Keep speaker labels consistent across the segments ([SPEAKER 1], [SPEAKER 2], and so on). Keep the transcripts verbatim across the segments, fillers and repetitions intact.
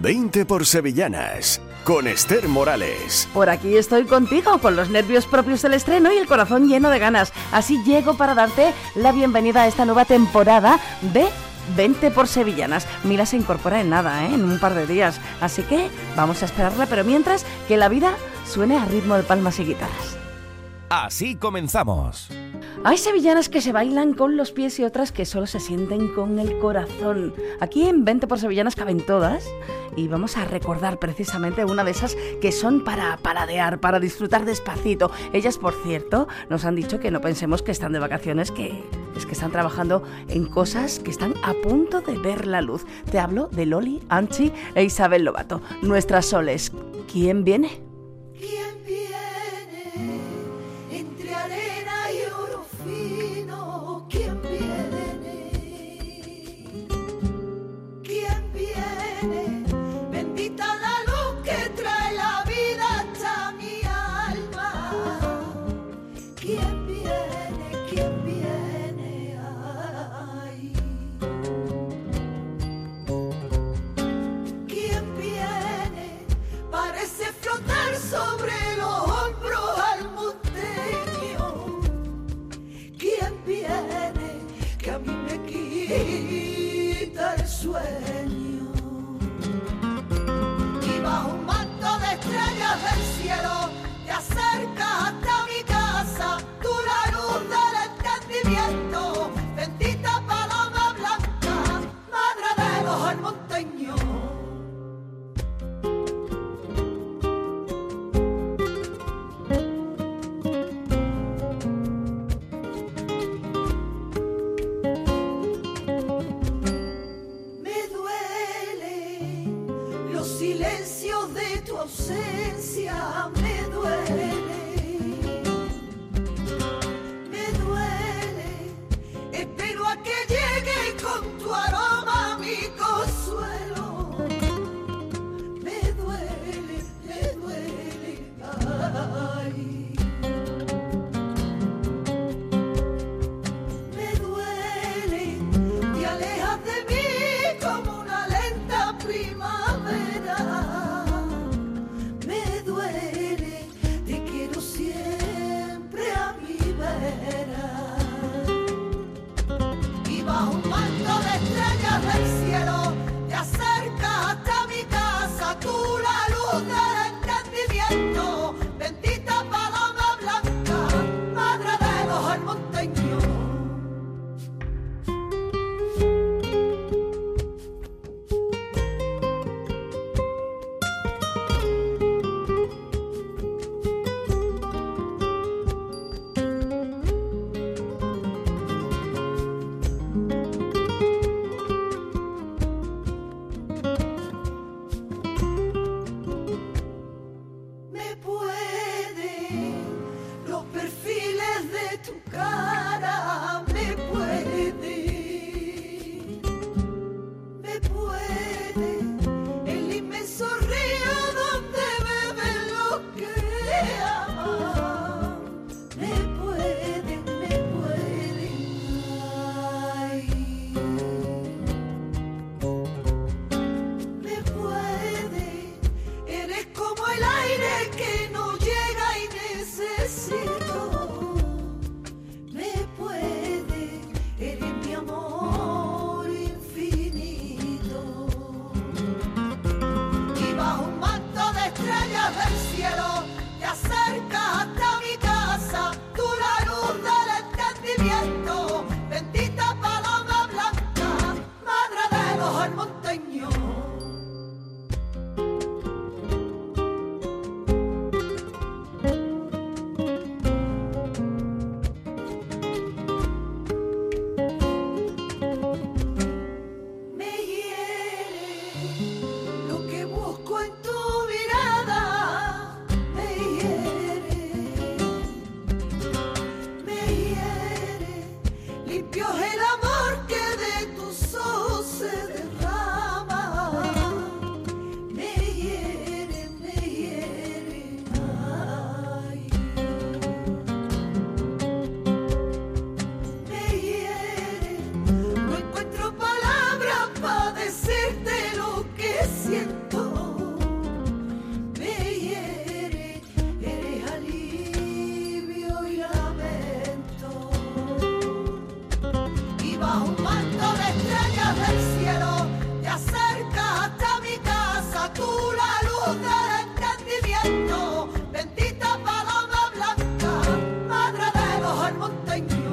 [SPEAKER 1] veinte por sevillanas, con Esther Morales.
[SPEAKER 2] Por aquí estoy contigo, con los nervios propios del estreno y el corazón lleno de ganas. Así llego para darte la bienvenida a esta nueva temporada de veinte por sevillanas. Mira, se incorpora en nada, ¿eh? En un par de días. Así que vamos a esperarla, pero mientras, que la vida suene a ritmo de palmas y guitarras.
[SPEAKER 3] Así comenzamos.
[SPEAKER 2] Hay sevillanas que se bailan con los pies y otras que solo se sienten con el corazón. Aquí en veinte por sevillanas caben todas y vamos a recordar precisamente una de esas que son para paladear, para disfrutar despacito. Ellas, por cierto, nos han dicho que no pensemos que están de vacaciones, que es que están trabajando en cosas que están a punto de ver la luz. Te hablo de Loli, Anchi e Isabel Lobato, nuestras soles. ¿Quién viene?
[SPEAKER 4] ¿Quién viene entre arena y oro fino? ¿Quién viene? ¿Quién viene? Bendita la luz que trae la vida hasta mi alma. ¿Quién viene? ¿Quién viene? Ay. ¿Quién viene? Parece flotar sobre los hombros almuteños. ¿Quién viene? Que a mí me quita el sueño. Y bajo un manto de estrellas del cielo te acercas hasta mi casa, tú la luz del entendimiento, bendita paloma blanca, madre de los almonteños. Me duele los silencios de tu ausencia, me duele, me duele, espero a que llegue con tu aroma mi consuelo, me duele, me duele, ay. Me duele, te alejas de mí como una lenta primavera. Me duele, te quiero siempre a mi vera. Y bajo un manto de estrellas del cielo te acercas hasta mi casa, tú la luz del entendimiento, bendita paloma blanca, madre de los almonteños. Me puede los perfiles de tu cara, me puede, me puede el inmenso río donde beben los que aman, me puede, me puede, ay. Me puede, eres como el aire que no llega y necesito. Me puede, eres mi amor infinito. Y bajo un manto de estrellas del cielo te acercas hasta mi casa, tú la luz del entendimiento, bendita paloma blanca, madre de los almonteños. Me hiere lo que busco en tu mirada, me hiere, me hiere, limpio es el amor que de tus ojos se derrama, me hiere, me hiere, ay. Me hiere, no encuentro palabras para decirte lo que siento.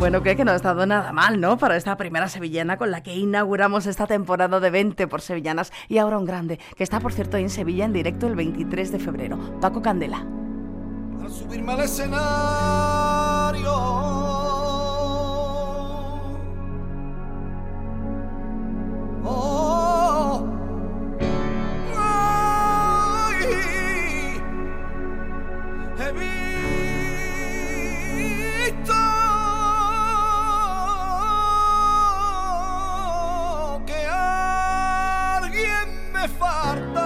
[SPEAKER 2] Bueno, creo que no ha estado nada mal, ¿no? Para esta primera sevillana con la que inauguramos esta temporada de veinte por sevillanas. Y ahora un grande, que está, por cierto, en Sevilla en directo el veintitrés de febrero. Paco Candela.
[SPEAKER 5] Al subirme al escenario, oh, ay, he visto que alguien me falta.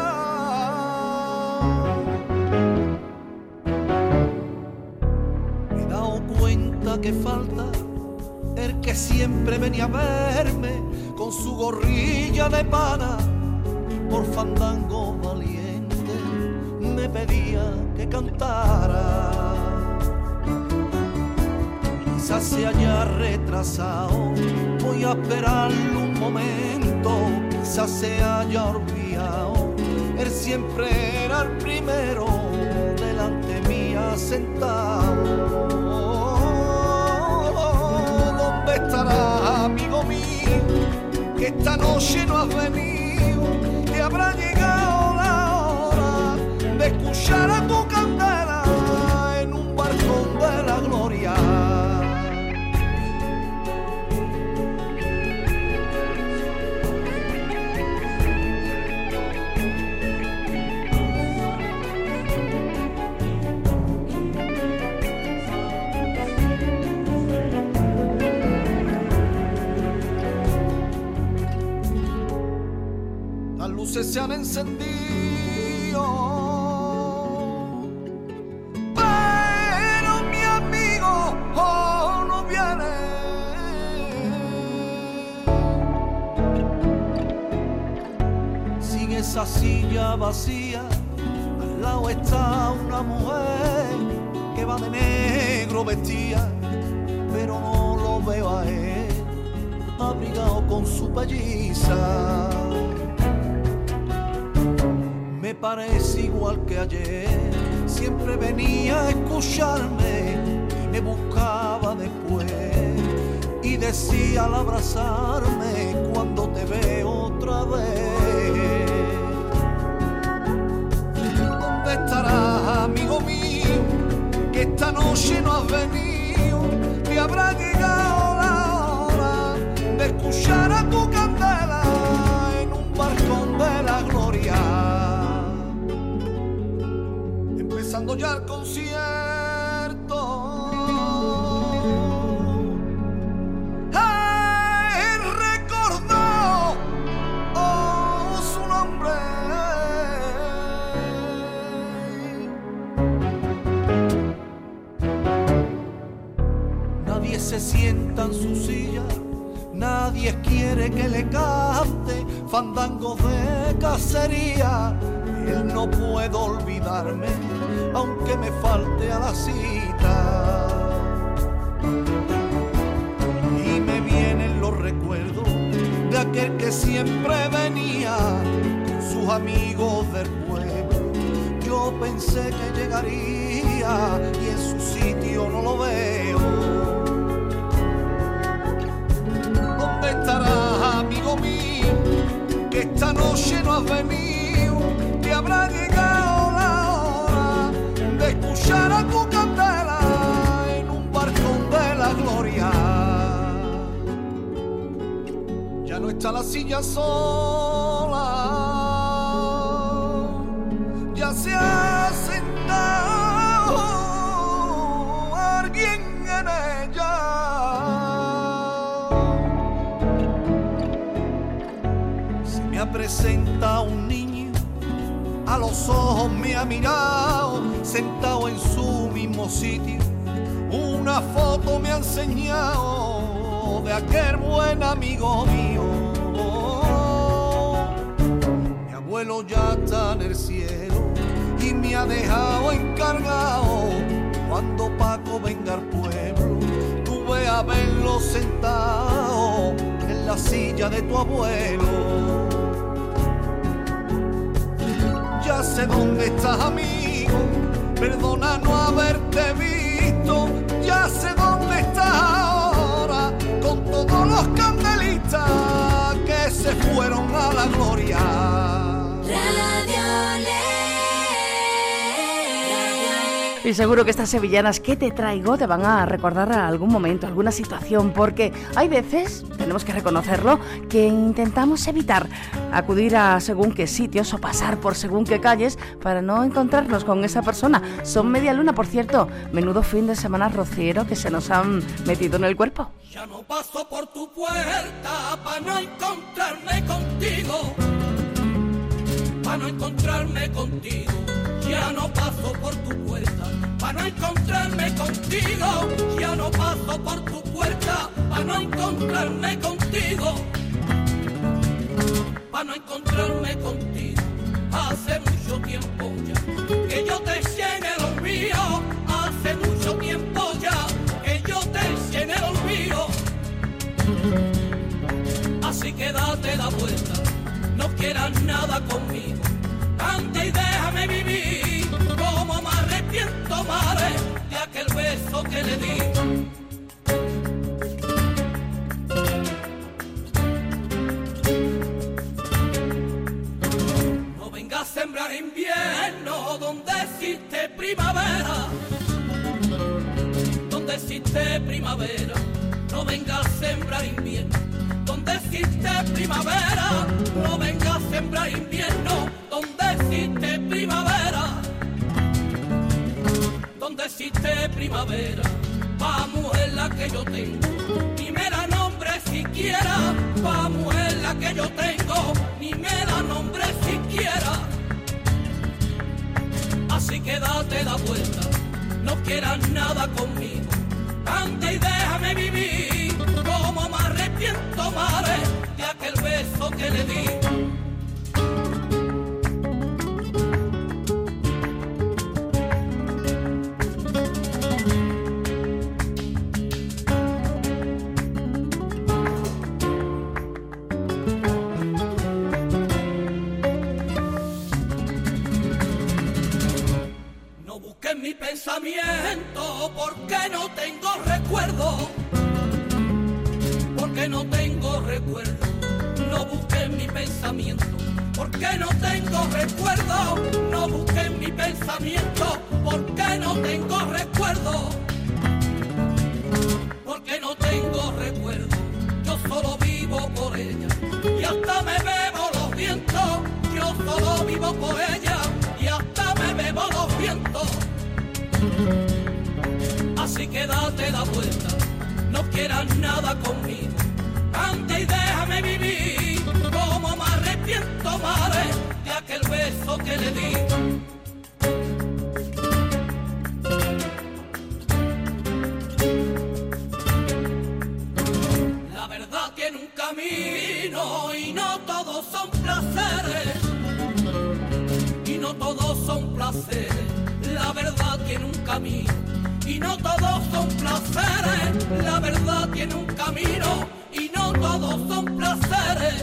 [SPEAKER 5] Me he dado cuenta que falta el que siempre venía a verme con su gorrilla de pana, por fandango valiente me pedía que cantara. Quizás se haya retrasado, voy a esperarlo un momento. Quizás se haya olvidado, él siempre era el primero delante mía sentado. ¿Dónde estará, amigo mío, que esta noche no has venido? Que habrá llegado la hora de escuchar a tu candela en un balcón de la gloria. Las luces se han encendido, pero mi amigo oh, no viene. Sigue esa silla vacía, al lado está una mujer que va de negro vestida, pero no lo veo a él abrigado con su pelliza. Me parece igual que ayer, siempre venía a escucharme y me buscaba después y decía al abrazarme cuando te veo otra vez. ¿Dónde estarás, amigo mío, que esta noche no has venido? Te habrá llegado la hora de escuchar a tu candela en un balcón de la gloria. Empezando ya el concierto, él recordó oh, su nombre. Nadie se sienta en su silla, nadie quiere que le cante fandangos de cacería. Él no puedo olvidarme, aunque me falte a la cita. Y me vienen los recuerdos de aquel que siempre venía con sus amigos del pueblo. Yo pensé que llegaría y en su sitio no lo veo. ¿Dónde estarás, amigo mío, que esta noche no has venido? Que habrá llegado la hora de escuchar a tu candela en un balcón de la gloria. Ya no está la silla sola, ya se ha sentado alguien en ella. Se me presenta un niño, a los ojos me ha mirado, sentado en su mismo sitio. Una foto me ha enseñado de aquel buen amigo mío. Mi abuelo ya está en el cielo y me ha dejado encargado. Cuando Paco venga al pueblo, tú ve a verlo sentado en la silla de tu abuelo. Ya sé dónde estás, amigo, perdona no haberte visto. Ya sé dónde estás los candelistas que se fueron a la gloria.
[SPEAKER 6] Radio Le.
[SPEAKER 2] Y seguro que estas sevillanas que te traigo te van a recordar a algún momento, alguna situación, porque hay veces, tenemos que reconocerlo, que intentamos evitar acudir a según qué sitios o pasar por según qué calles para no encontrarnos con esa persona. Son Media Luna, por cierto, menudo fin de semana rociero que se nos han metido en el cuerpo.
[SPEAKER 5] Ya no paso por tu puerta para no encontrarme contigo, para no encontrarme contigo. Ya no paso por tu puerta para no encontrarme contigo. Ya no paso por tu puerta para no encontrarme contigo. Para no encontrarme contigo. Hace mucho tiempo ya que yo te eché en el olvido. Hace mucho tiempo ya que yo te eché en el olvido. Así que date la vuelta, no quieras nada conmigo. Anda y déjame vivir, como me arrepiento, madre, de aquel beso que le di. No vengas a sembrar invierno donde existe primavera, donde existe primavera. No vengas a sembrar invierno donde existe primavera. No vengas a sembrar invierno donde existe primavera. Donde existe primavera, pa' mujer la que yo tengo, ni me la nombre siquiera. Pa' mujer la que yo tengo, ni me la nombre siquiera. Así que date la vuelta, no quieras nada conmigo. Anda y déjame vivir, como me arrepiento, madre, de aquel beso que le di. No busques mi pensamiento porque no tengo recuerdo. Porque no tengo recuerdo, no busques mi pensamiento. Porque no tengo recuerdo, no busques mi pensamiento. Porque no tengo recuerdo, porque no tengo recuerdo. Yo solo vivo por ella y hasta me bebo los vientos. Yo solo vivo por ella y hasta me bebo los vientos. Así que date la vuelta, no quieras nada conmigo. Anda y déjame vivir, como me arrepiento, madre, de aquel beso que le di. La verdad tiene un camino y no todos son placeres. Y no todos son placeres. La verdad tiene un camino y no todos son placeres. La verdad tiene un camino y no todos son placeres.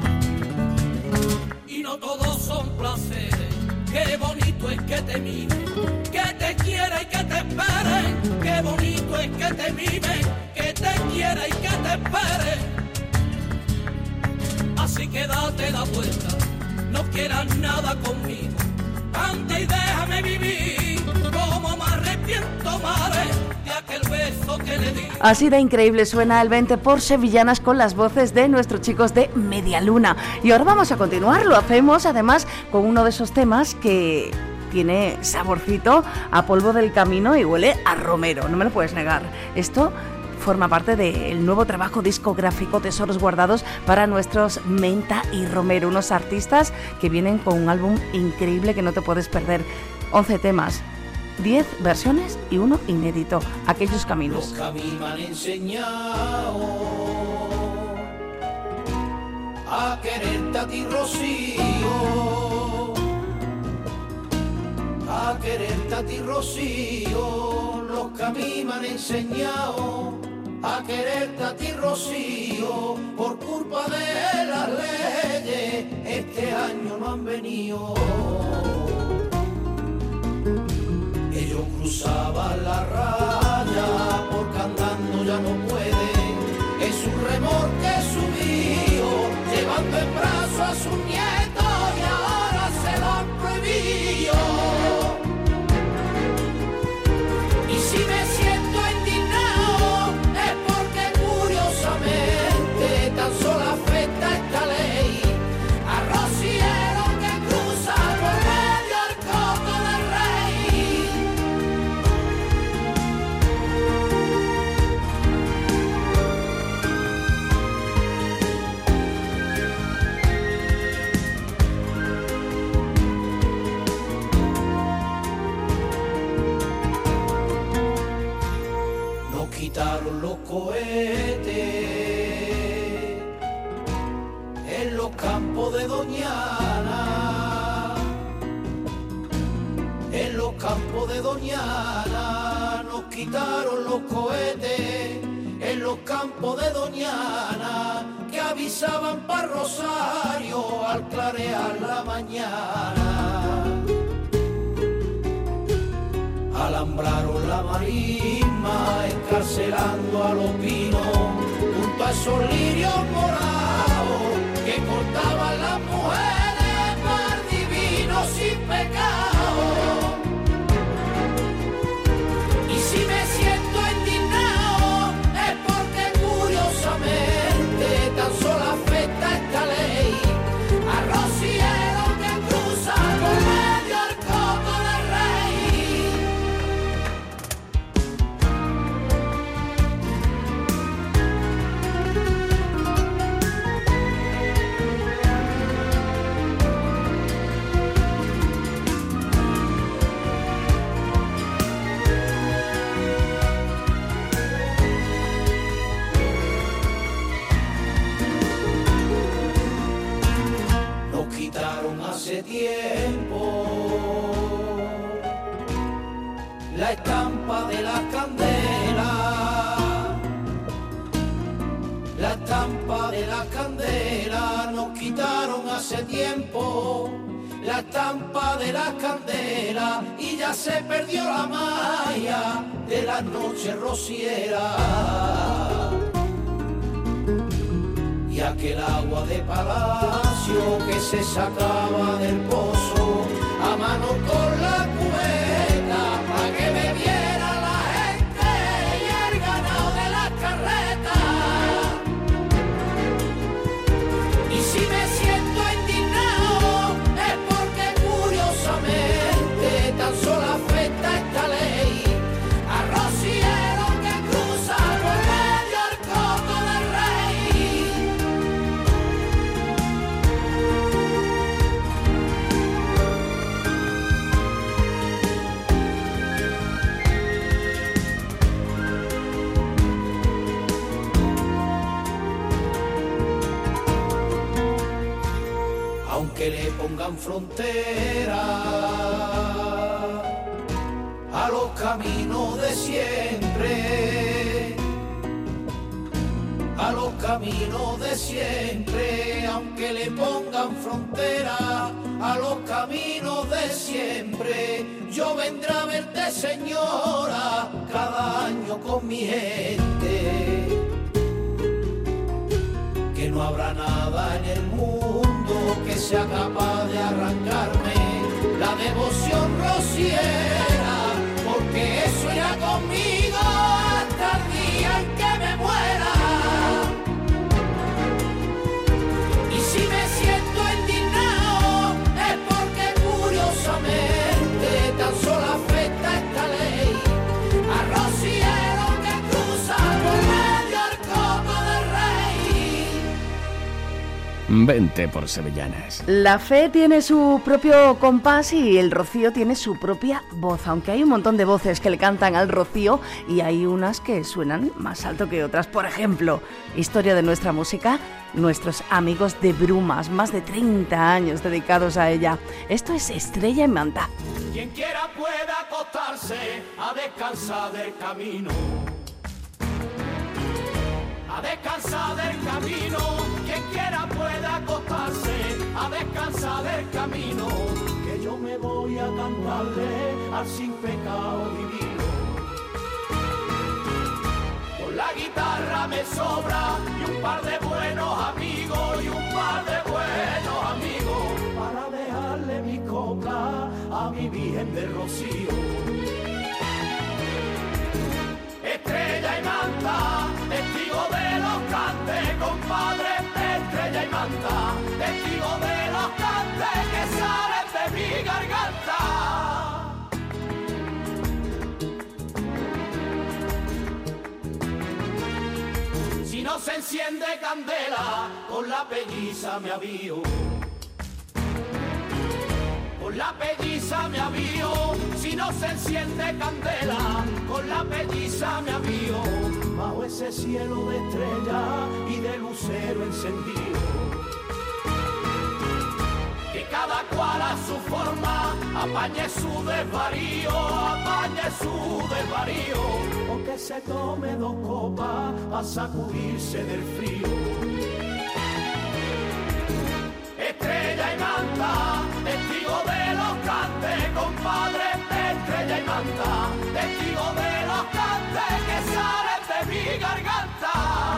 [SPEAKER 5] Y no todos son placeres. Qué bonito es que te mimen, que te quiera y que te esperen. Qué bonito es que te mimen, que te quiera y que te espere. Así que date la vuelta, no quieras nada conmigo. Anda y déjame vivir, como me arrepiento, madre, de aquel beso que le di.
[SPEAKER 2] Así de increíble suena el veinte por Sevillanas con las voces de nuestros chicos de Media Luna. Y ahora vamos a continuar, lo hacemos además con uno de esos temas que tiene saborcito a polvo del camino y huele a romero, no me lo puedes negar. Esto forma parte del nuevo trabajo discográfico Tesoros Guardados para nuestros Menta y Romero, unos artistas que vienen con un álbum increíble que no te puedes perder. once temas, diez versiones y uno inédito, Aquellos Caminos.
[SPEAKER 5] Los que a mí me han enseñado a quererte a ti, Rocío, a quererte a ti, Rocío. Los que a mí me han enseñado a quererte a ti, Rocío. Por culpa de las leyes este año no han venido. Ellos cruzaban la raya porque andando ya no pueden, en su remolque campos de Doñana, nos quitaron los cohetes en los campos de Doñana, que avisaban para Rosario al clarear la mañana. Alambraron la marisma, encarcelando a los pinos, junto a esos lirios morados que cortaban las mujeres par divino sin pecado. Y si me siento indignado es porque curiosamente tan solo afecta esta ley a rocieros que cruzan por medio al coco del rey. Hace tiempo la estampa de la candela, la estampa de la candela, nos quitaron hace tiempo la estampa de la candela y ya se perdió la magia de las noches rocieras. Y aquel agua de palacio que se sacaba del pozo a mano con la cubeta para que bebiera la gente y el ganado de las carretas. Y si me siento indignado es porque curiosamente tan solo afecta esta ley a rocieros que cruzan por medio al coco del rey. Aunque le pongan frontera a los caminos de siempre, a los caminos de siempre, aunque le pongan frontera a los caminos de siempre, yo vendré a verte, señora, cada año con mi gente, que no habrá nada en el mundo que sea capaz de arrancarme la devoción rociera, porque eso irá conmigo hasta el día en que me muera. Y si me siento indignado es porque curiosamente tan solo afecta esta ley a rocieros que cruzan por medio al coco del rey.
[SPEAKER 1] Vente por Sevillanas.
[SPEAKER 2] La fe tiene su propio compás y el rocío tiene su propia voz, aunque hay un montón de voces que le cantan al rocío y hay unas que suenan más alto que otras. Por ejemplo, historia de nuestra música, nuestros amigos de Brumas, más de treinta años dedicados a ella. Esto es Estrella en Manta.
[SPEAKER 5] Quien quiera puede acostarse a descansar del camino, a descansar del camino. Quien quiera puede acostarse a descansar del camino, que yo me voy a cantarle al sin pecado divino. Con la guitarra me sobra y un par de buenos amigos, y un par de buenos amigos, para dejarle mi copla a mi Virgen del Rocío. Estrella y Manta, testigo de los cantes, compadre. Estrella y Manta, testigo de los cantes que salen de mi garganta. Si no se enciende candela, con la pelliza me avío. Con la pelliza me avío, si no se enciende candela, con la pelliza me avío, bajo ese cielo de estrella y de lucero encendido. Que cada cual a su forma apañe su desvarío, apañe su desvarío, o que se tome dos copas a sacudirse del frío. Estrella y manta, testigo de los cantes, compadre, estrella y manta, testigo de los cantes que salen de mi garganta.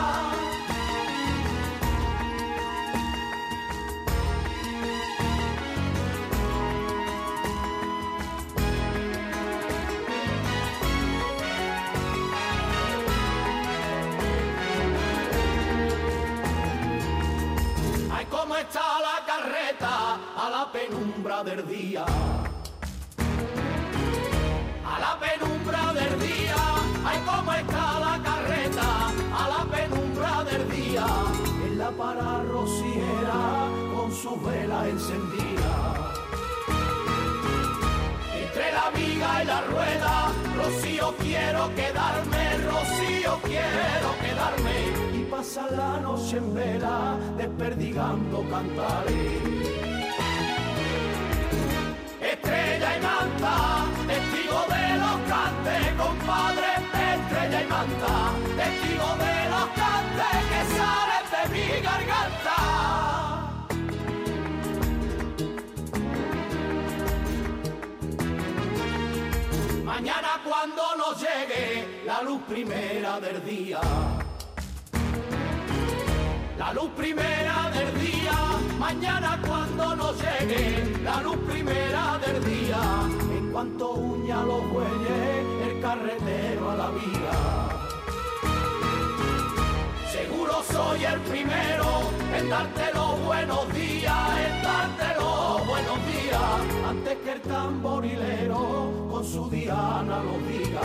[SPEAKER 5] Ay, cómo está la carreta a la penumbra del día. A la penumbra del día, ay, cómo está la carreta, a la penumbra del día, en la pararrociera con sus velas encendidas. Entre la viga y la rueda, Rocío quiero quedarme, Rocío quiero quedarme, y pasar la noche en vela, desperdigando cantares. Estrella y manta, testigo de los cantes, compadre, estrella y manta, testigo de los cantes que salen de mi garganta. Mañana cuando nos llegue la luz primera del día, la luz primera del día, mañana cuando nos llegue la luz primera del día, en cuanto uña los bueyes el carretero a la viga. Seguro soy el primero en darte los buenos días, en darte los buenos días, antes que el tamborilero con su diana los diga.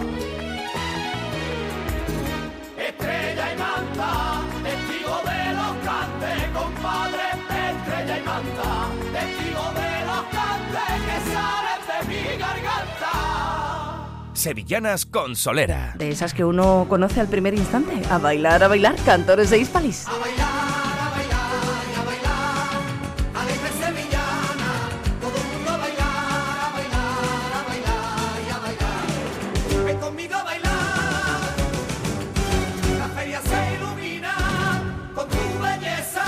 [SPEAKER 5] Estrella y manta, testigo de los cantes, compadre, estrella y manta, testigo de los cantes que salen de mi garganta.
[SPEAKER 3] Sevillanas con Solera.
[SPEAKER 2] De esas que uno conoce al primer instante. A bailar, a bailar, cantores de Hispalis.
[SPEAKER 5] A bailar, a bailar y a bailar, alegre sevillana, todo el mundo a bailar, a bailar, a bailar y a bailar. Ven conmigo a bailar, la feria se ilumina con tu belleza.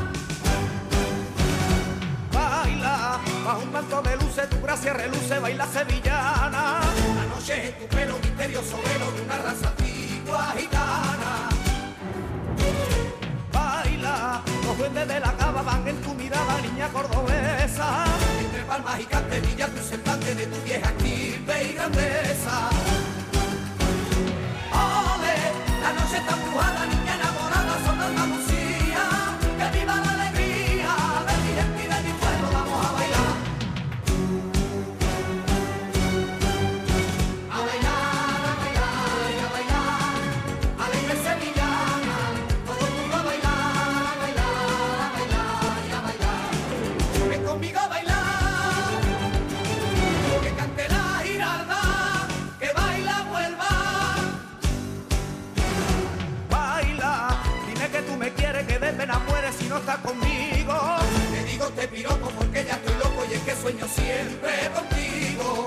[SPEAKER 5] Baila, bajo un manto de luces, tu gracia reluce, baila sevillana. La noche es tu pelo misterioso, velo de una raza antigua gitana. Baila, los duendes de la cava van en tu mirada, niña cordobesa. Entre palmas y canterillas tu semblante de tu vieja estirpe y grandeza. Ole, la noche está empujada, niña enamorada, son de Andalucía. Que viva la alegría de mi gente y de mi pueblo, vamos a bailar. A bailar, a bailar y a bailar, alegre sevillana, todo el mundo a bailar, a bailar, a bailar y a bailar. Ven conmigo a bailar, que cante la giralda, que baila vuelva. Baila, dime que tú me quieres, que de pena mueres si no estás conmigo. Te digo te piropo porque ya estoy loco y es que sueño siempre contigo.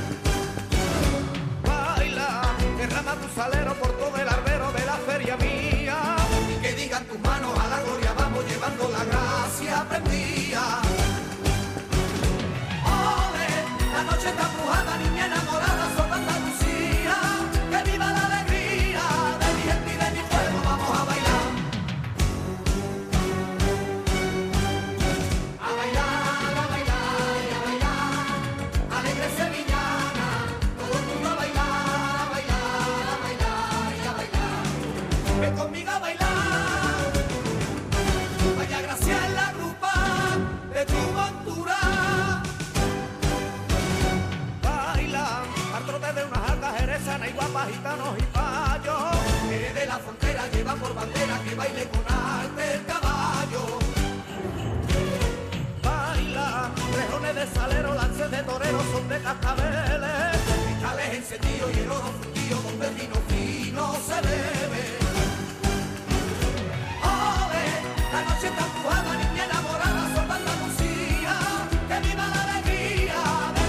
[SPEAKER 5] Baila, derrama tu salero por todo el albero de la feria mía. Y que digan tus manos a la gloria, vamos llevando la gracia prendida. Ole, la noche está empujada, niña enamorada, son de Andalucía. Que viva la alegría de mi gente y de mi pueblo, vamos a bailar. A bailar, a bailar y a bailar, alegre sevillana, todo el mundo a bailar, a bailar, a bailar y a bailar. Ven conmigo a bailar, vaya gracia en la rupa de tu montura. Baila, al trote de unas altas jerezanas y guapas, gitanos y payos. Eres de la frontera, lleva por bandera que baile con arte el caballo. Baila, rejones de salero, lances de torero, son de cascabeles. Cristales encendidos y el oro fundido donde el vino fino se bebe. Ole, la noche está empujada, niña enamorada, son de Andalucía. Que viva la alegría de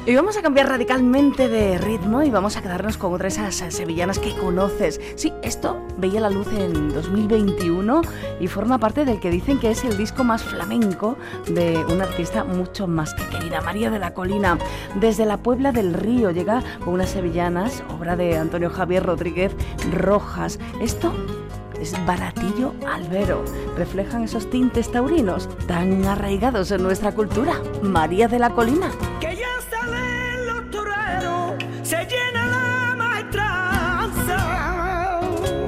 [SPEAKER 2] Y vamos a cambiar radicalmente de ritmo y vamos a quedarnos con otra de esas sevillanas que conoces. Sí, esto veía la luz en dos mil veintiuno y forma parte del que dicen que es el disco más flamenco de una artista mucho más que querida, María de la Colina. Desde la Puebla del Río llega con unas sevillanas, obra de Antonio Javier Rodríguez Rojas. Esto es Baratillo Albero. Reflejan esos tintes taurinos tan arraigados en nuestra cultura. María de la Colina.
[SPEAKER 6] Que ya salen los toreros, se llena la maestranza.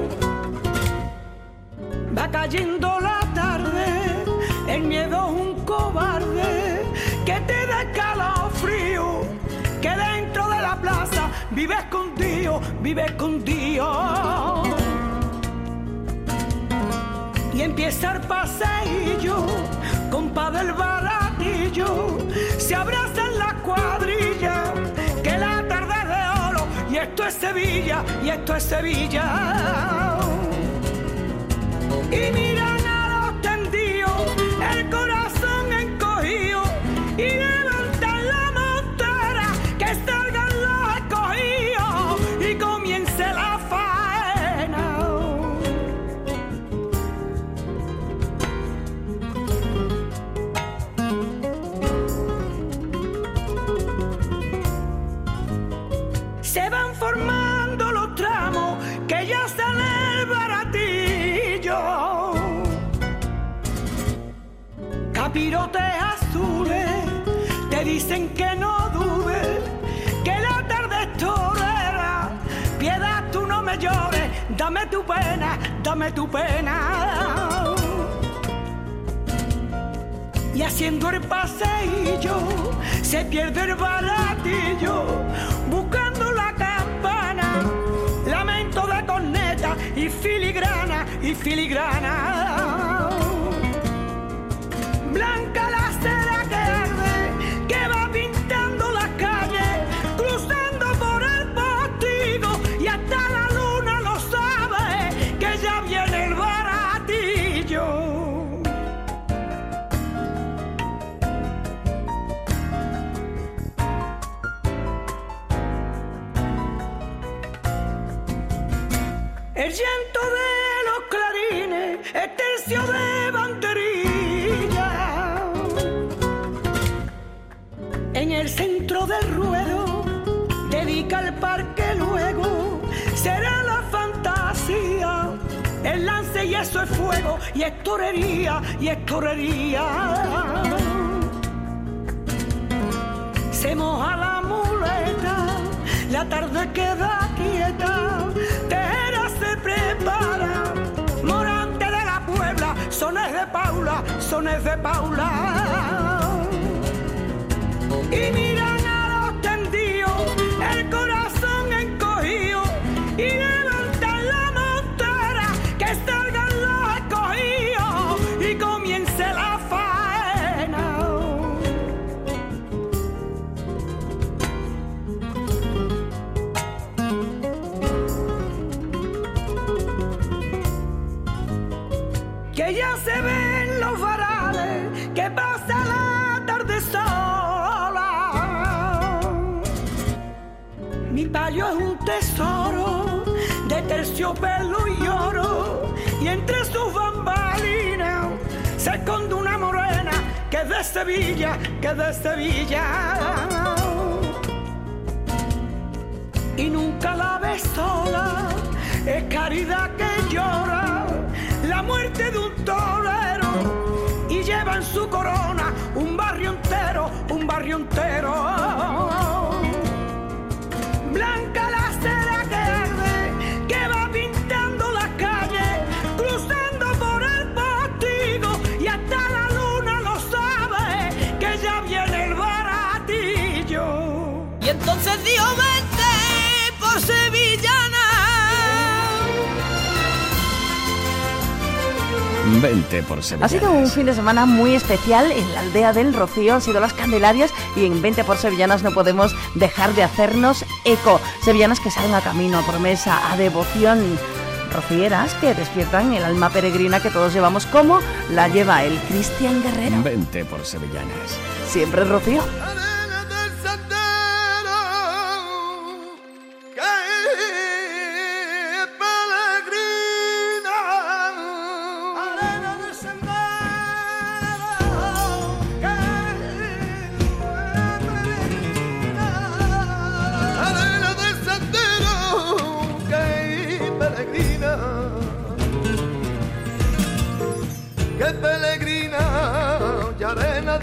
[SPEAKER 6] Va cayendo la tarde, el miedo es un cobarde que te da escalofrío, que dentro de la plaza vive escondido, vive escondido. Y empieza el paseillo, compa del Baratillo, se abrazan las cuadrillas, que la tarde es de oro, y esto es Sevilla, y esto es Sevilla. Y miran a los tendidos, el corazón encogido, y levantan la montera, que salgan los escogidos, y comience la faena. Se van formando los tramos, que ya sale el Baratillo. Capirotes azules te dicen que no dudes, que la tarde es torera. Piedad, tú no me llores, dame tu pena, dame tu pena. Y haciendo el paseillo, se pierde el Baratillo, buscando la campana, lamento de corneta y filigrana, y filigrana. Blanca la cera que arde, que va pintando las calles, cruzando por el postigo, y hasta la luna lo sabe, que ya viene el Baratillo. El llanto de los clarines, el tercio de banderilla. En el centro del ruedo, dedica el parque luego, será la fantasía, el lance y eso es fuego, y es torería, y es torería. Se moja la muleta, la tarde queda quieta, Tejera se prepara, Morante de la Puebla, sones de Paula, sones de Paula. Y miran a los tendidos, el corazón encogido, y levantan la montera, que salgan los escogidos, y comience la faena. Que ya se ven los varales, que pasa la tarde sola. Mi palio es un tesoro de terciopelo y oro, y entre sus bambalinas se esconde una morena que es de Sevilla, que es de Sevilla. Y nunca la ves sola, es caridad que llora la muerte de un torero, y lleva en su corona un barrio entero, un barrio entero. Blanca la cera que arde, que va pintando las calles, cruzando por el postigo, y hasta la luna lo sabe, que ya viene el Baratillo. Y entonces Dios vente por sevillana.
[SPEAKER 1] Vente por Sevillanas.
[SPEAKER 2] Ha sido un fin de semana muy especial en la aldea del Rocío, han sido las Candelarias, y en Vente por Sevillanas no podemos dejar de hacernos eco. Sevillanas que salen a camino, a promesa, a devoción. Rocieras que despiertan el alma peregrina que todos llevamos, como la lleva el Cristian Guerrero.
[SPEAKER 1] Vente por Sevillanas.
[SPEAKER 2] Siempre Rocío.
[SPEAKER 5] Arena del Sendero.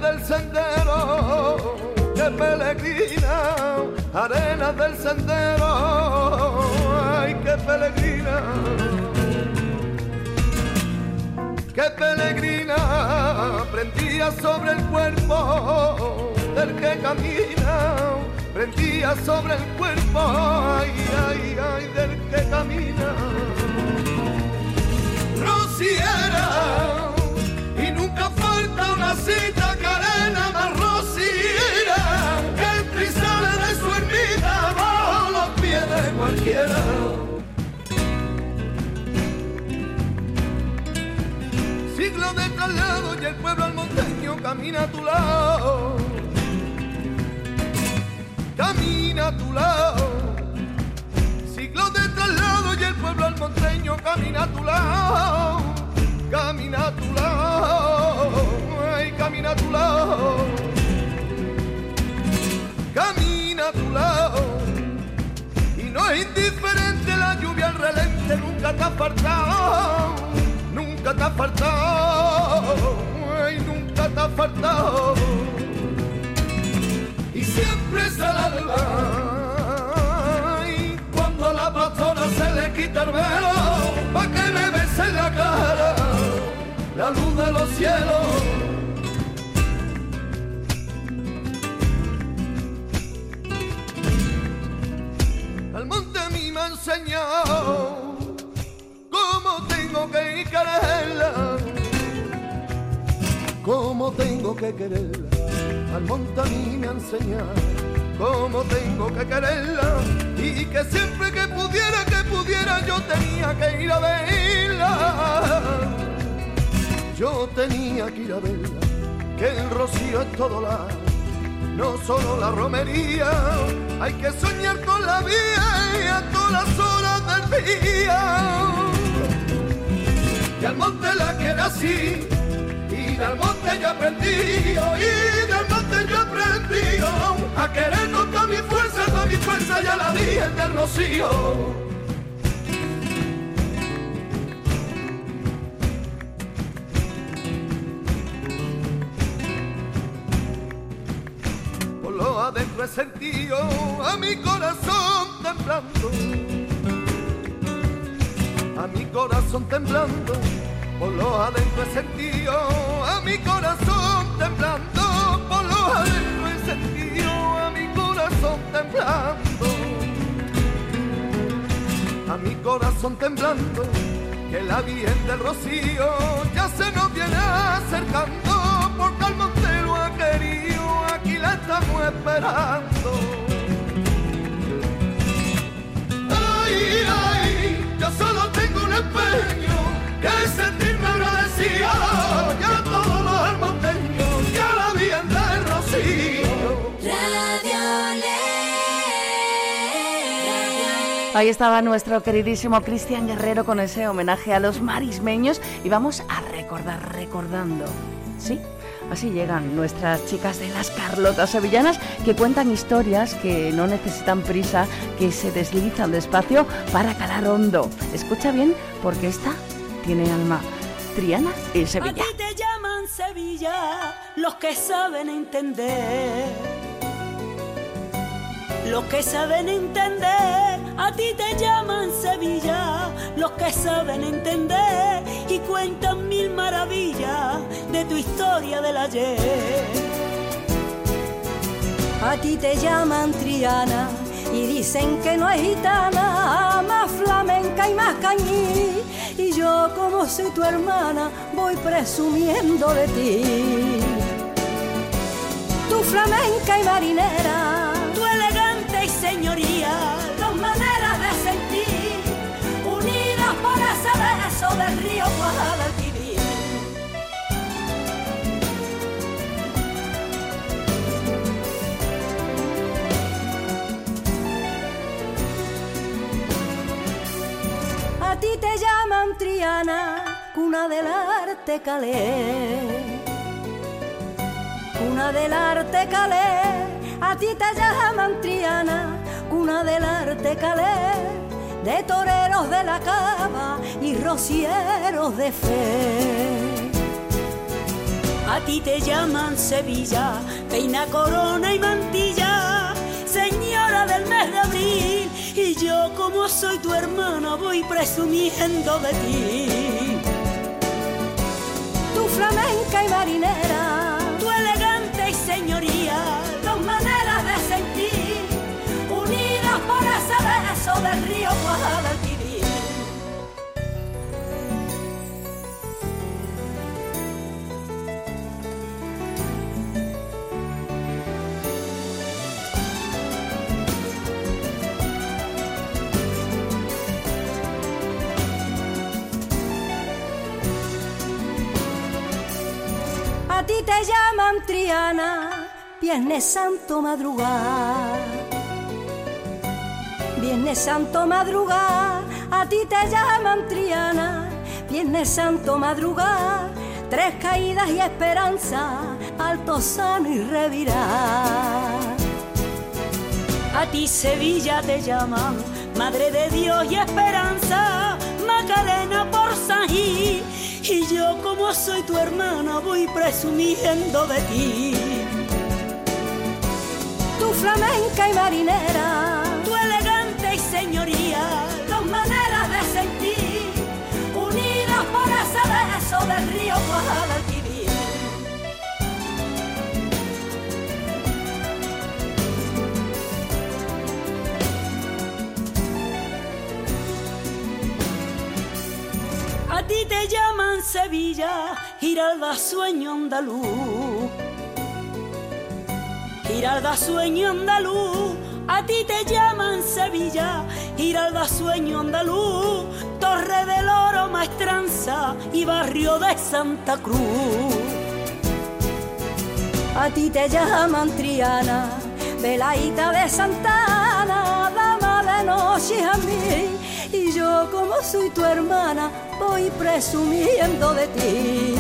[SPEAKER 5] del sendero, que peregrina, arenas del sendero, ay, que peregrina, que peregrina, prendía sobre el cuerpo del que camina, prendía sobre el cuerpo, ay, ay, ay, del que camina. Rociera, y nunca falta una cita, que arena más rociera, que entra y sale de su ermita bajo los pies de cualquiera. Siglo de traslado y el pueblo almonteño camina a tu lado, camina a tu lado. Siglo de traslado y el pueblo almonteño camina a tu lado, camina a tu lado, ay, camina a tu lado, camina a tu lado. Y no es indiferente la lluvia al relente, nunca te ha faltado, nunca te ha faltado, ay, nunca te ha faltado. Y siempre es al alba, y cuando a la pastora se le quita el velo, pa' que me bese la cara la luz de los cielos. El monte a mí me ha enseñado cómo tengo que quererla, cómo tengo que quererla. Al monte a mí me ha enseñado cómo tengo que quererla, y que siempre que pudiera, que pudiera, yo tenía que ir a verla. Yo tenía que ir a verla, que el rocío es todo lado, no solo la romería. Hay que soñar con la vida y a todas las horas del día. Y al monte la quiero así, y del monte yo aprendí, y del monte yo aprendí a querer con toda mi fuerza, toda mi fuerza ya la di en del rocío. Por lo adentro he sentido a mi corazón temblando, a mi corazón temblando. Por lo adentro he sentido a mi corazón temblando, por lo adentro he sentido a mi corazón temblando, a mi corazón temblando, que la Virgen del Rocío ya se nos viene acercando, porque al monte lo ha querido, aquí la estamos esperando. Ay, ay, yo solo tengo un empeño, que sentirme agradecido, ya todos los almonteños, ya la Virgen del Rocío.
[SPEAKER 7] Radio Ley.
[SPEAKER 2] Ahí estaba nuestro queridísimo Cristian Guerrero con ese homenaje a los marismeños, y vamos a recordar, recordando, ¿sí? Así llegan nuestras chicas de las Carlotas Sevillanas, que cuentan historias que no necesitan prisa, que se deslizan despacio para calar hondo. Escucha bien, porque esta tiene alma. Triana y Sevilla.
[SPEAKER 6] A ti te llaman Sevilla los que saben entender, los que saben entender. A ti te llaman Sevilla los que saben entender, y cuentan mil maravillas de tu historia del ayer.
[SPEAKER 7] A ti te llaman Triana y dicen que no es gitana, más flamenca y más cañí, y yo como soy tu hermana voy presumiendo de ti. Tu flamenca y marinera,
[SPEAKER 6] tu elegante y señoría,
[SPEAKER 7] dos maneras de sentir, unidas por ese beso del río Guadalquivir. A ti te llaman Triana, cuna del arte calé, cuna del arte calé. A ti te llaman Triana, cuna del arte calé, de toreros de la cava y rocieros de fe.
[SPEAKER 6] A ti te llaman Sevilla, peina, corona y mantilla, señora del mes de abril. Y yo, como soy tu hermana, voy presumiendo de ti.
[SPEAKER 7] Tu flamenca y marinera,
[SPEAKER 6] tu elegante y señoría,
[SPEAKER 7] dos maneras de sentir, unidas por ese beso del río Guadalquivir. A ti te llaman Triana, Viernes Santo madrugar. Viernes Santo madrugar, a ti te llaman Triana, Viernes Santo madrugar. Tres caídas y esperanza, Altozano y revirar.
[SPEAKER 6] A ti Sevilla te llaman, Madre de Dios y Esperanza, Macarena por San Gil. Y yo, como soy tu hermana, voy presumiendo de ti.
[SPEAKER 7] Tu flamenca y marinera,
[SPEAKER 6] tu elegante y señoría,
[SPEAKER 7] dos maneras de sentir, unidas por ese beso del río Guadalquivir.
[SPEAKER 6] A ti te llaman Sevilla, Giralda sueño andaluz. Giralda sueño andaluz, a ti te llaman Sevilla, Giralda sueño andaluz. Torre del Oro, Maestranza y barrio de Santa Cruz.
[SPEAKER 7] A ti te llaman Triana, Velaíta de Santana, dama de noche a mí. Y yo, como soy tu hermana, voy presumiendo de ti.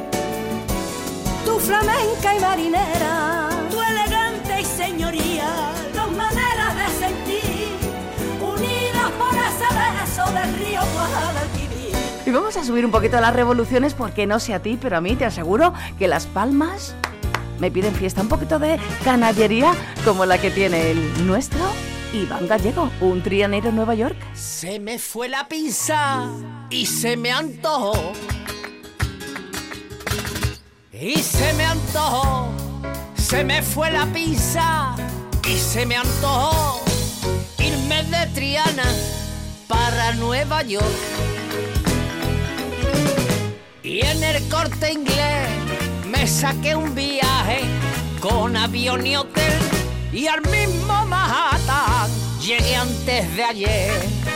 [SPEAKER 7] Tu flamenca y marinera,
[SPEAKER 6] tu elegante y señoría,
[SPEAKER 7] dos maneras de sentir, unidas por ese beso del río Guadalquivir.
[SPEAKER 2] Y vamos a subir un poquito las revoluciones porque no sé a ti, pero a mí te aseguro que Las Palmas me piden fiesta, un poquito de canallería como la que tiene el nuestro Iván Gallego, un trianero en Nueva York.
[SPEAKER 8] Se me fue la pinza y se me antojó, y se me antojó, se me fue la pinza y se me antojó irme de Triana para Nueva York. Y en el Corte Inglés me saqué un viaje con avión y hotel, y al mismo Manhattan llegué antes de ayer.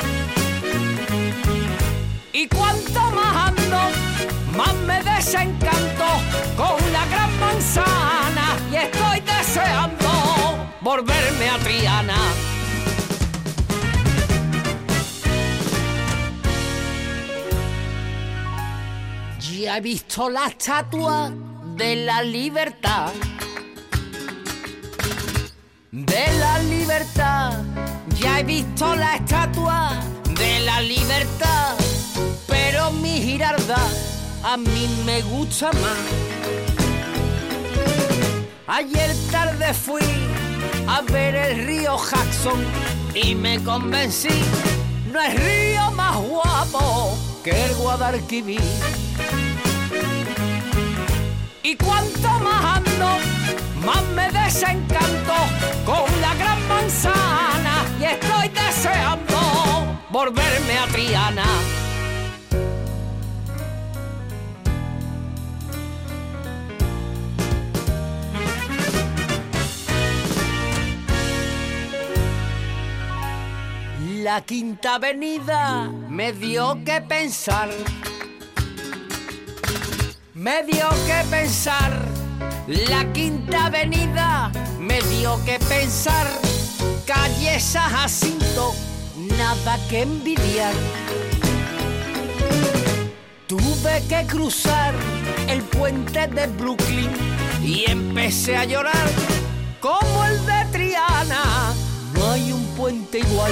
[SPEAKER 8] Y cuanto más ando, más me desencanto con la Gran Manzana, y estoy deseando volverme a Triana. Ya he visto la estatua de la libertad, de la libertad, ya he visto la estatua de la libertad, pero mi Giralda a mí me gusta más. Ayer tarde fui a ver el río Jackson y me convencí, no es río más guapo que el Guadalquivir. Y cuanto más ando, más me desencanto con la Gran Manzana, y estoy deseando volverme a Triana. La Quinta Avenida me dio que pensar, me dio que pensar, la Quinta Avenida me dio que pensar, calle San Jacinto, nada que envidiar. Tuve que cruzar el puente de Brooklyn y empecé a llorar como el de Triana, no hay un puente igual.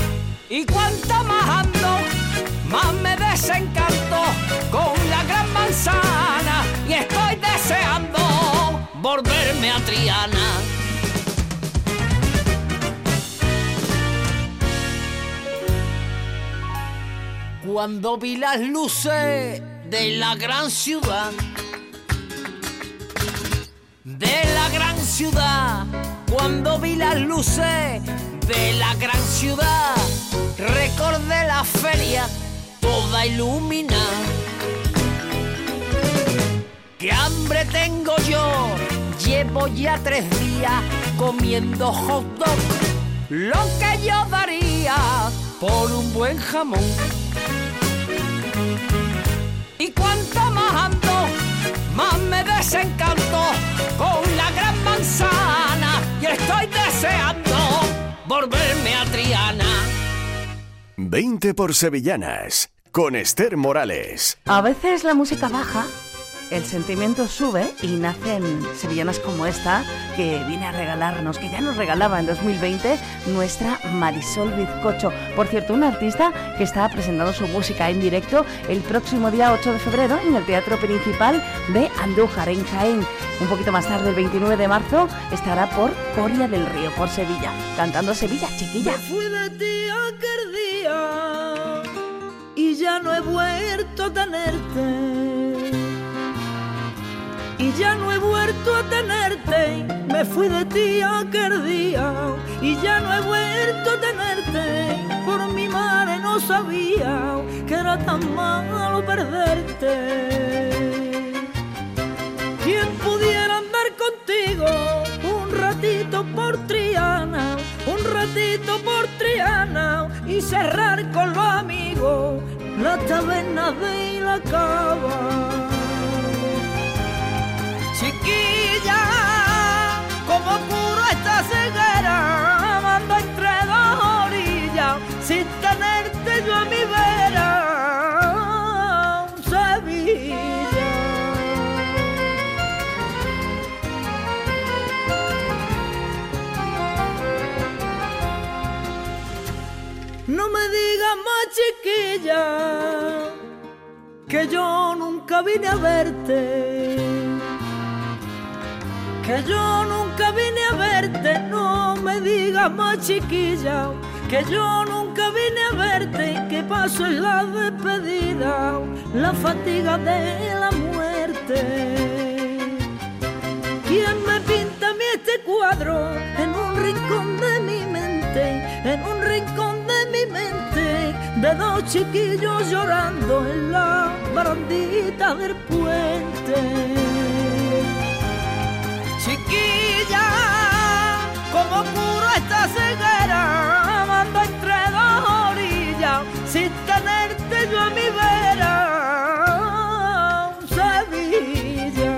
[SPEAKER 8] Y cuanto más ando, más me desencanto con la Gran Manzana, manzana y estoy deseando volverme a Triana. Cuando vi las luces de la gran ciudad, de la gran ciudad, cuando vi las luces de la gran ciudad, recordé la feria toda iluminada. ¡Qué hambre tengo yo! Llevo ya tres días comiendo hot dog, lo que yo daría por un buen jamón. Y cuanto más ando, más me desencanto con la gran manzana y estoy deseando volverme a Triana.
[SPEAKER 1] veinte por Sevillanas, con Esther Morales.
[SPEAKER 2] A veces la música baja, el sentimiento sube y nacen sevillanas como esta que viene a regalarnos, que ya nos regalaba en dos mil veinte nuestra Marisol Bizcocho. Por cierto, una artista que está presentando su música en directo el próximo día ocho de febrero en el Teatro Principal de Andújar, en Jaén. Un poquito más tarde, el veintinueve de marzo, estará por Coria del Río, por Sevilla, cantando Sevilla, chiquilla.
[SPEAKER 6] Me fui de ti aquel día y ya no he vuelto a tenerte. Y ya no he vuelto a tenerte, me fui de ti aquel día. Y ya no he vuelto a tenerte, por mi madre no sabía que era tan malo perderte. ¿Quién pudiera andar contigo un ratito por Triana, un ratito por Triana y cerrar con los amigos la taberna de la cava? Chiquilla, como curo esta ceguera, mando entre dos orillas, sin tenerte yo a mi vera, Sevilla. No me digas más, chiquilla, que yo nunca vine a verte, que yo nunca vine a verte. No me digas más, chiquilla, que yo nunca vine a verte, que paso en la despedida la fatiga de la muerte. ¿Quién me pinta a mí este cuadro en un rincón de mi mente, en un rincón de mi mente, de dos chiquillos llorando en la barandita del puente? Chiquilla, como curo esta ceguera, mando entre dos orillas, sin tenerte yo a mi vera, Sevilla.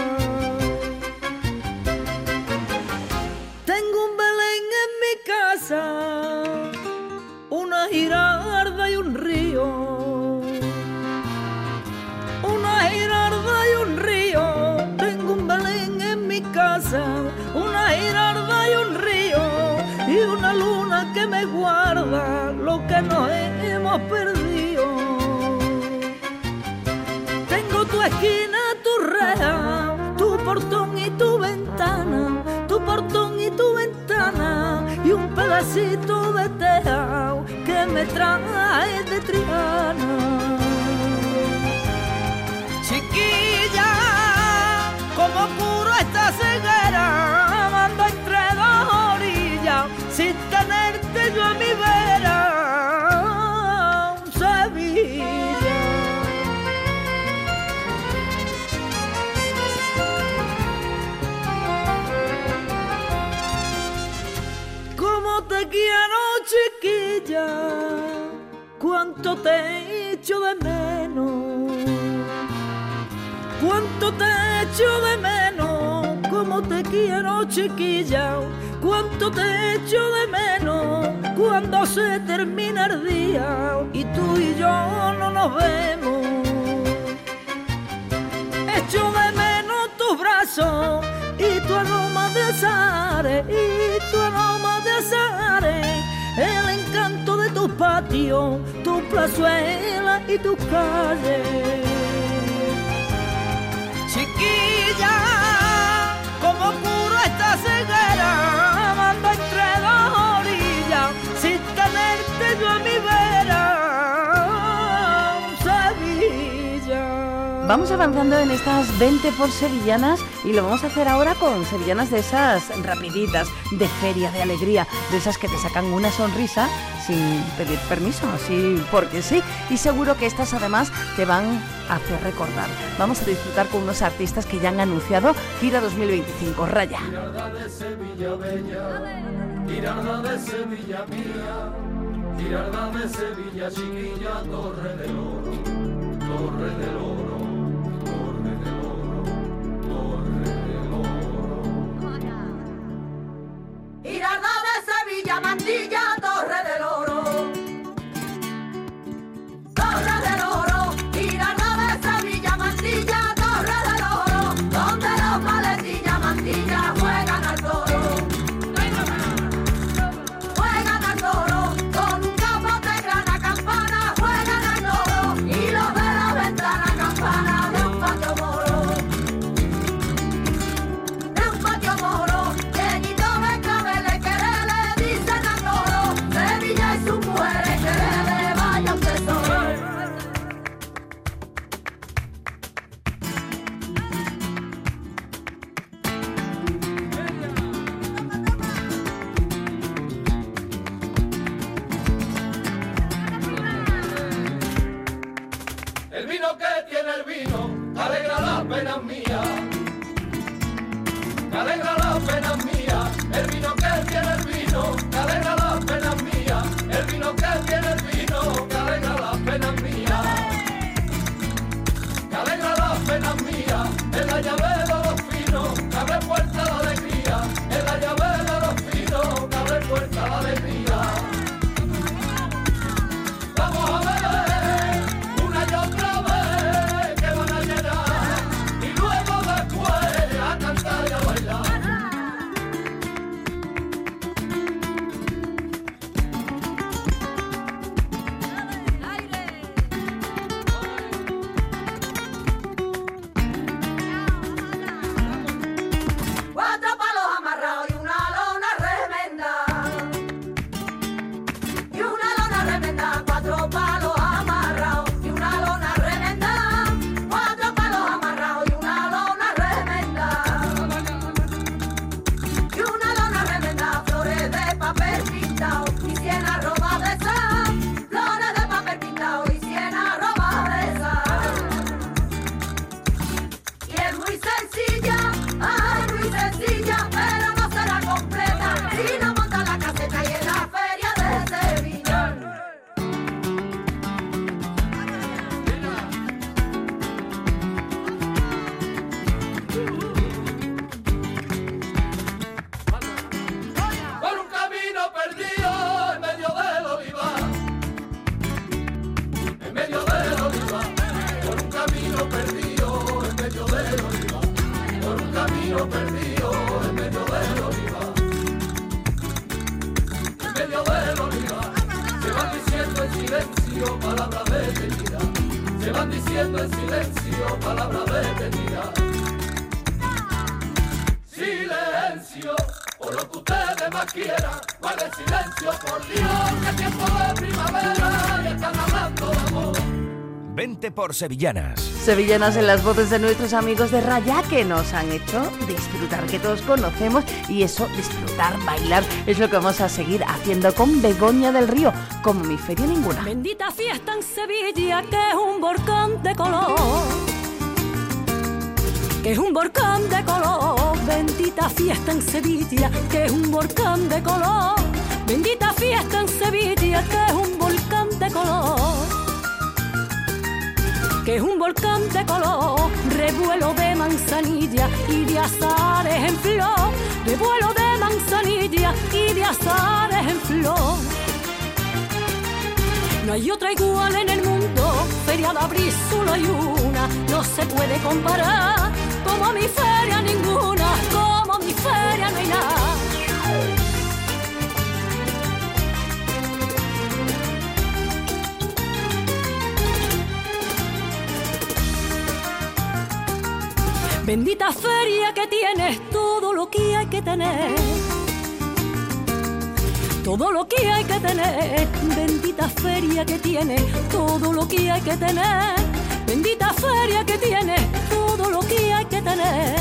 [SPEAKER 6] Tengo un Belén en mi casa, una girarda y un río, una girarda y un río. Tengo un Belén en mi casa, una girarda y un río, y una luna que me guarda lo que nos hemos perdido. Tengo tu esquina, tu reja, tu portón y tu ventana, tu portón y tu ventana, y un pedacito de tejado que me trae de Triana. Chiquilla, como curo esta ceguera, mando entre dos orillas, sin tenerte yo a mi vera, Sevilla. Como te quiero, chiquilla, cuánto te echo de menos, cuánto te echo de menos, como te quiero, chiquilla, cuánto te echo de menos, cuando se termina el día y tú y yo no nos vemos. Echo de menos tus brazos y tu aroma de azares, y tu aroma de azares, el encanto de tus patios, tu plazuela y tus calles. chiquilla, como curo esta ceguera, mando entre dos orillas, sin tenerte yo a mi vera, Sevilla.
[SPEAKER 2] Vamos avanzando en estas veinte por sevillanas y lo vamos a hacer ahora con sevillanas de esas rapiditas, de feria, de alegría, de esas que te sacan una sonrisa sin pedir permiso, así porque sí. Y seguro que estas además te van a hacer recordar. Vamos a disfrutar con unos artistas que ya han anunciado gira dos mil veinticinco, Raya.
[SPEAKER 9] Girarda de Sevilla bella, Girarda de Sevilla mía, Girarda de Sevilla chiquilla, Torre del Oro, Torre del Oro, Torre del Oro, Torre del Oro.
[SPEAKER 4] Girarda de Sevilla, Mantilla, Torre del Oro. Torre del Oro, Girarda de Sevilla, Mantilla, Torre del Oro. Donde los maletillas, Mantilla, juegan al toro. Juegan al toro, con un capote de grana campana, juegan al toro. Y los de la ventana campana de un patio moro. De un patio moro, llenito de claveles que le dicen al toro. Sevilla y sus mujeres que le vaya un tesoro.
[SPEAKER 9] El vino que tiene el vino, que alegra las penas mías, que alegra las penas mías. El vino que tiene el vino, que alegra las penas mías. El vino que tiene el vino, que alegra las penas mías, que alegra las penas mías. Es la llave de los finos, que abre puerta a la alegría. Es la llave de los finos, que abre puerta a la alegría. Vamos a ver una y otra vez que van a llenar y luego después a cantar y a bailar.
[SPEAKER 4] Cuatro palos amarrados y una lona remenda. Y una lona remenda, cuatro palos amarrados y una lona remenda. Cuatro palos amarrados y una lona remenda. Y una lona remenda, flores de papel pintado y cien arrobas de sal. Flores de papel pintado y cien arrobas de sal. Y es muy sencilla, ay, muy sencilla, pero no será completa si no monta la caseta y en la feria de Sevilla.
[SPEAKER 9] Por un camino perdido en medio del olivar, en medio del olivar, por un camino perdido en medio del olivar, por un camino perdido en medio del olivar, en medio del olivar, se van diciendo en silencio palabras detenidas, se van diciendo en silencio palabras detenidas. Silencio, por lo que ustedes más quieran, guarden silencio, por Dios, que es tiempo de primavera y están hablando de amor.
[SPEAKER 3] veinte por sevillanas.
[SPEAKER 2] Sevillanas en las voces de nuestros amigos de Raya que nos han hecho disfrutar, que todos conocemos, y eso, disfrutar, bailar, es lo que vamos a seguir haciendo con Begoña del Río, como mi feria ninguna.
[SPEAKER 7] Bendita fiesta en Sevilla, que es un volcán de color, que es un volcán de color. Bendita fiesta en Sevilla, que es un volcán de color. Bendita fiesta en Sevilla, que es un volcán de color, que es un volcán de color, revuelo de manzanilla y de azares en flor, revuelo de manzanilla y de azares en flor. No hay otra igual en el mundo, feria de abril solo hay una, no se puede comparar, como mi feria ninguna, como mi feria no hay nada. Bendita feria que tienes todo lo que hay que tener. Todo lo que hay que tener. Bendita feria que tienes todo lo que hay que tener. Bendita feria que tienes todo lo que hay que tener.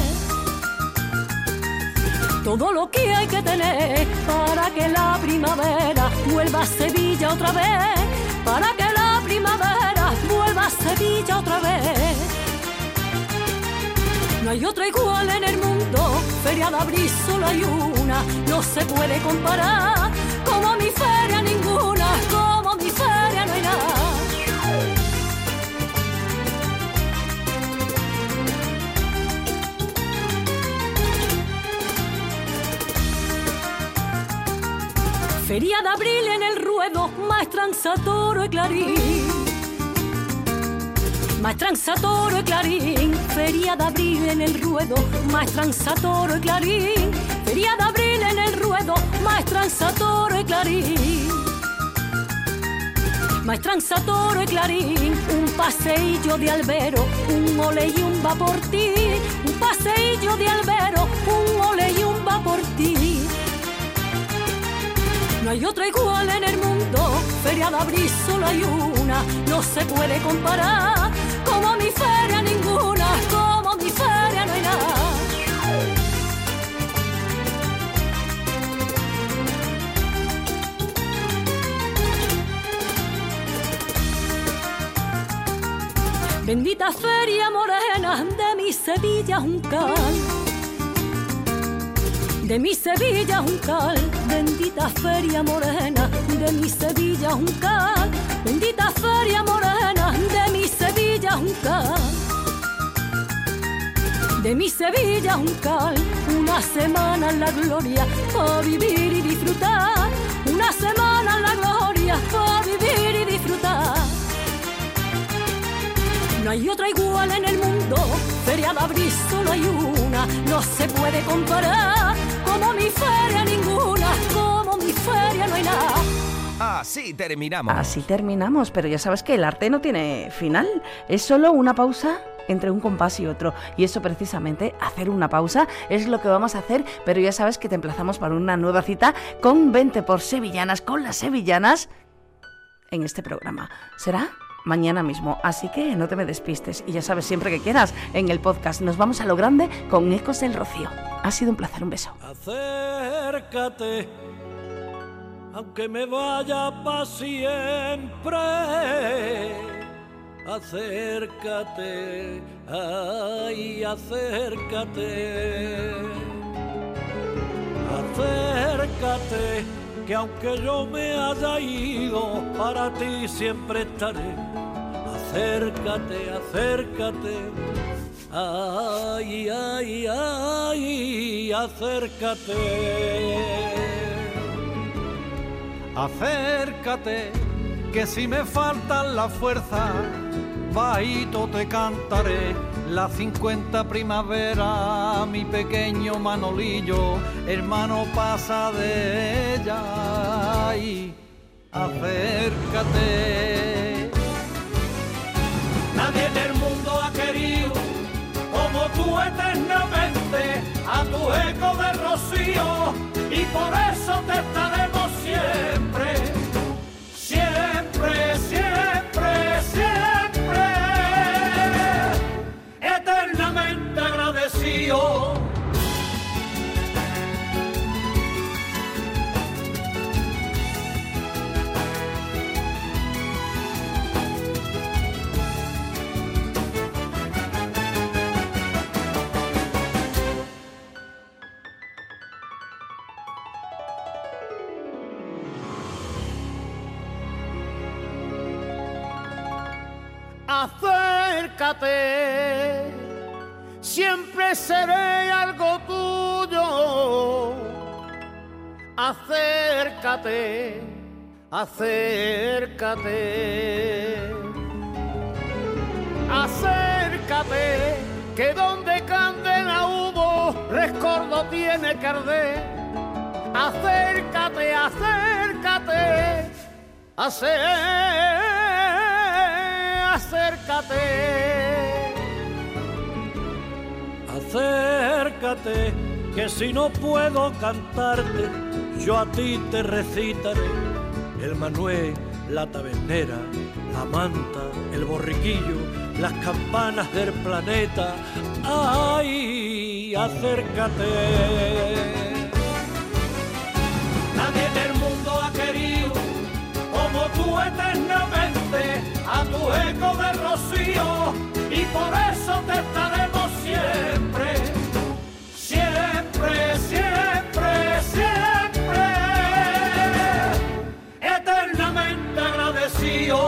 [SPEAKER 7] Todo lo que hay que tener para que la primavera vuelva a Sevilla otra vez. Para que la primavera vuelva a Sevilla otra vez. No hay otra igual en el mundo, feria de abril solo hay una, no se puede comparar, como mi feria ninguna, como mi feria no hay nada. Feria de abril en el ruedo, maestranza, toro y clarín. Maestranza, toro y clarín, feria de abril en el ruedo, maestranza, toro y clarín, feria de abril en el ruedo, maestranza, toro y clarín. Maestranza, toro y clarín, un paseillo de albero, un ole y un va por ti, un paseillo de albero, un ole y un va por ti. No hay otra igual en el mundo, feria de abril solo hay una, no se puede comparar, como mi feria ninguna, como mi feria no hay nada. Bendita feria morena de mi Sevilla Juncal. De mi Sevilla Juncal, bendita feria morena, de mi Sevilla Juncal, bendita feria morena, de mi Sevilla Juncal. De mi Sevilla Juncal, una semana en la gloria, para vivir y disfrutar, una semana en la gloria, para vivir y disfrutar. No hay otra igual en el mundo, feria de abril solo hay una, no se puede comparar, como mi feria ninguna, como mi feria no hay nada.
[SPEAKER 3] Así terminamos.
[SPEAKER 2] Así terminamos, pero ya sabes que el arte no tiene final, es solo una pausa entre un compás y otro, y eso precisamente, hacer una pausa, es lo que vamos a hacer, pero ya sabes que te emplazamos para una nueva cita con veinte por Sevillanas, con las sevillanas, en este programa. ¿Será? Mañana mismo, así que no te me despistes y ya sabes, siempre que quieras, en el podcast nos vamos a lo grande con Ecos del Rocío. Ha sido un placer, un beso.
[SPEAKER 5] Acércate, aunque me vaya para siempre. Acércate, ay, acércate. Acércate, que aunque yo me haya ido, para ti siempre estaré. Acércate, acércate, ay, ay, ay, acércate. Acércate, que si me faltan las fuerzas, bajito te cantaré la cincuenta primavera, mi pequeño Manolillo, hermano pasa de ella y acércate. Nadie en el mundo ha querido como tú eternamente a tu eco de rocío y por eso te estaremos siempre, siempre, siempre, siempre, eternamente agradecido. Acércate, siempre seré algo tuyo. Acércate, acércate, acércate, que donde candela hubo, rescoldo tiene que arder. Acércate, acércate, acércate. Acércate, Acércate, que si no puedo cantarte, yo a ti te recitaré el manué, la tabernera, la manta, el borriquillo, las campanas del planeta. ¡Ay, acércate!
[SPEAKER 9] Nadie en el mundo ha querido como tú eternamente a tu eco de rocío, y por eso te estaremos siempre, siempre, siempre, siempre eternamente agradecido.